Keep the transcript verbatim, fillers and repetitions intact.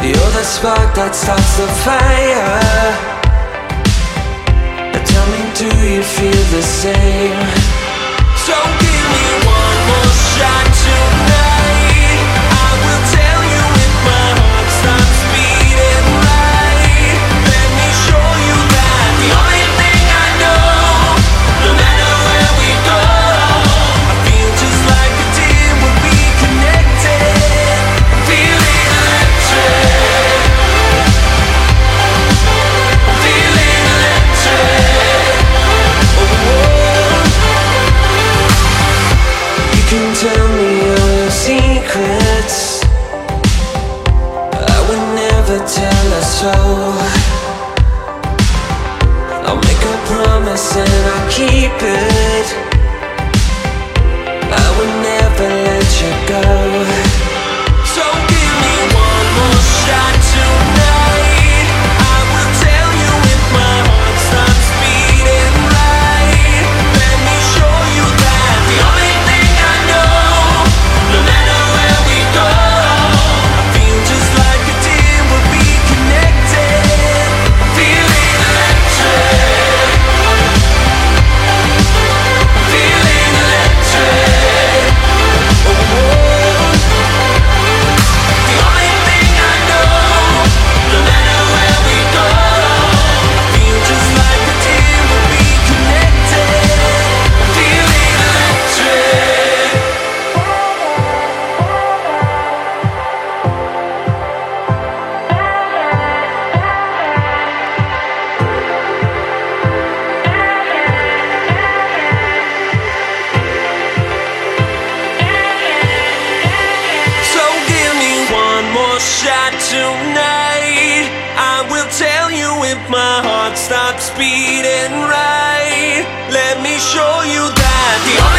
You're the spark that starts the fire. Tell me, do you feel the same? So give me one more shot tonight. I will tell you if my heart stops beating right. Let me show you that the only thing I know, no matter where we go, I feel just like a team when we connected. Feeling electric. Feeling electric. You can tell me all your secrets. I would never tell a soul. I'll make a promise and I'll keep it. I would never let you go. So give me one more shot tonight. I will tell you if my heart stops beating right. Let me show you that the only thing I know, no matter where we go, I feel just like a team when we connected. Feeling electric. Feeling electric. Oh, the only thing I know, no matter where we go, I feel just like a team when we connected. Feeling electric. So give me one more shot tonight. I will tell you if my heart stops beating right. Let me show you that the